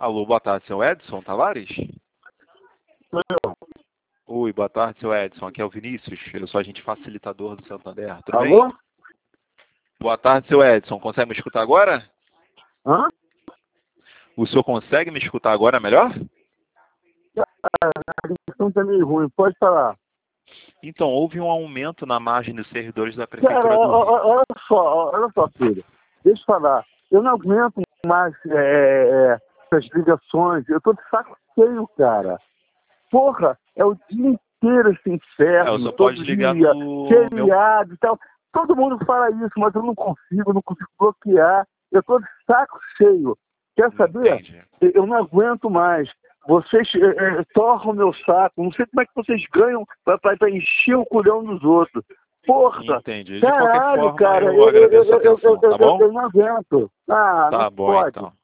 Alô, boa tarde, seu Edson Tavares? Sou eu. Oi, boa tarde, seu Edson. Aqui é o Vinícius, eu sou agente facilitador do Santander. Tudo bem? Alô? Boa tarde, seu Edson. Consegue me escutar agora? Hã? O senhor consegue me escutar agora melhor? A ligação tá meio ruim, pode falar. Então, houve um aumento na margem dos servidores da Cara, Prefeitura do Rio. olha só, filho. Deixa eu falar. Eu não aguento mais essas ligações. Eu tô de saco cheio, cara. Porra, é o dia inteiro esse O inferno, senhor todo pode ligar dia, no meu... feriado e tal. Todo mundo fala isso, mas eu não consigo bloquear. Eu tô de saco cheio. Quer saber? Entendi. Eu não aguento mais. Vocês torram o meu saco. Não sei como é que vocês ganham para encher o culhão dos outros. Porra! Entendi. De qualquer Caralho, forma, cara, eu agradeço a atenção, tá bom? eu não aguento. Ah, Tá não bom, pode. então.